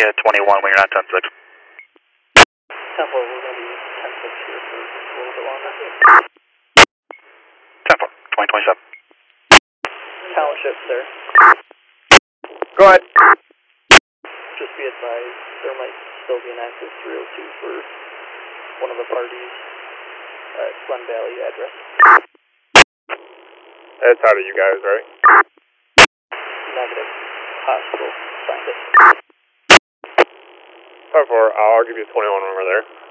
me at 21 when you're not 10-6. 10-4, we're going to be 10-6 here for a little bit longer. 10-4, 2027. Township, sir. Go ahead. Just be advised, there might still be an active 302 for one of the parties at Glen Valley address. That's out of you guys, right? Negative. Hospital. Find it. 5-4, I'll give you 21 when we're there.